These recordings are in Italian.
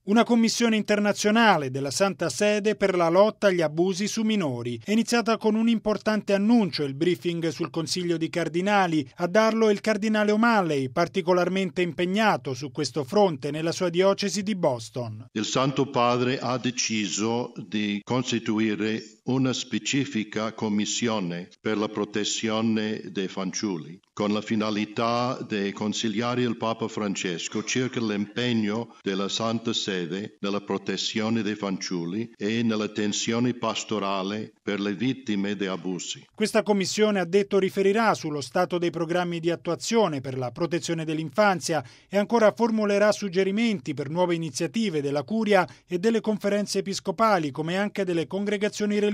Una commissione internazionale della Santa Sede per la lotta agli abusi su minori. È iniziata con un importante annuncio, il briefing sul Consiglio di Cardinali. A darlo il cardinale O'Malley, particolarmente impegnato su questo fronte nella sua diocesi di Boston. Il Santo Padre ha deciso di costituire una specifica commissione per la protezione dei fanciulli, con la finalità di consigliare il Papa Francesco circa l'impegno della Santa Sede nella protezione dei fanciulli e nell'attenzione pastorale per le vittime di abusi. Questa commissione, ha detto, riferirà sullo stato dei programmi di attuazione per la protezione dell'infanzia e ancora formulerà suggerimenti per nuove iniziative della Curia e delle conferenze episcopali, come anche delle congregazioni religiose.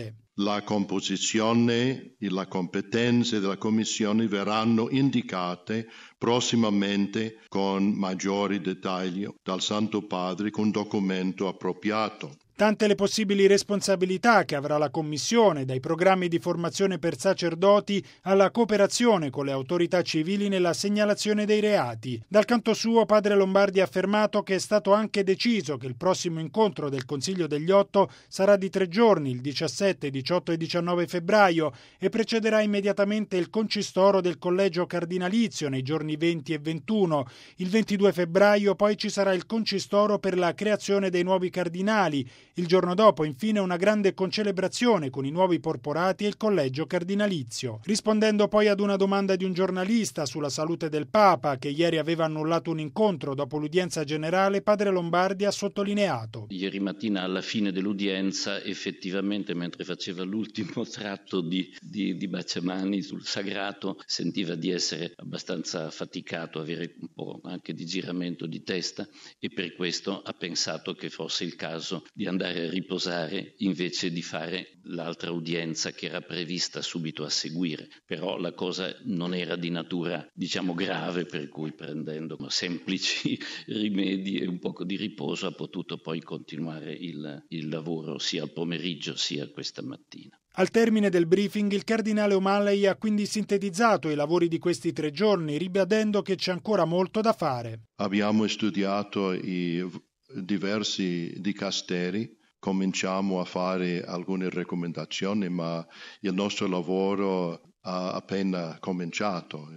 La composizione e le competenze della Commissione verranno indicate prossimamente con maggiori dettagli dal Santo Padre con documento appropriato. Tante le possibili responsabilità che avrà la Commissione, dai programmi di formazione per sacerdoti alla cooperazione con le autorità civili nella segnalazione dei reati. Dal canto suo, padre Lombardi ha affermato che è stato anche deciso che il prossimo incontro del Consiglio degli Otto sarà di 3 giorni, il 17, 18 e 19 febbraio, e precederà immediatamente il concistoro del Collegio Cardinalizio nei giorni 20 e 21. Il 22 febbraio poi ci sarà il concistoro per la creazione dei nuovi cardinali. Il giorno dopo, infine, una grande concelebrazione con i nuovi porporati e il collegio cardinalizio. Rispondendo poi ad una domanda di un giornalista sulla salute del Papa, che ieri aveva annullato un incontro dopo l'udienza generale, padre Lombardi ha sottolineato: ieri mattina, alla fine dell'udienza, effettivamente, mentre faceva l'ultimo tratto di baciamani sul sagrato, sentiva di essere abbastanza affaticato, avere un po' anche di giramento di testa, e per questo ha pensato che fosse il caso di andare a riposare invece di fare l'altra udienza che era prevista subito a seguire. Però la cosa non era di natura, grave, per cui prendendo semplici rimedi e un poco di riposo ha potuto poi continuare il lavoro sia al pomeriggio sia questa mattina. Al termine del briefing, il cardinale O'Malley ha quindi sintetizzato i lavori di questi 3 giorni, ribadendo che c'è ancora molto da fare. Abbiamo studiato i diversi dicasteri, cominciamo a fare alcune raccomandazioni, ma il nostro lavoro ha appena cominciato.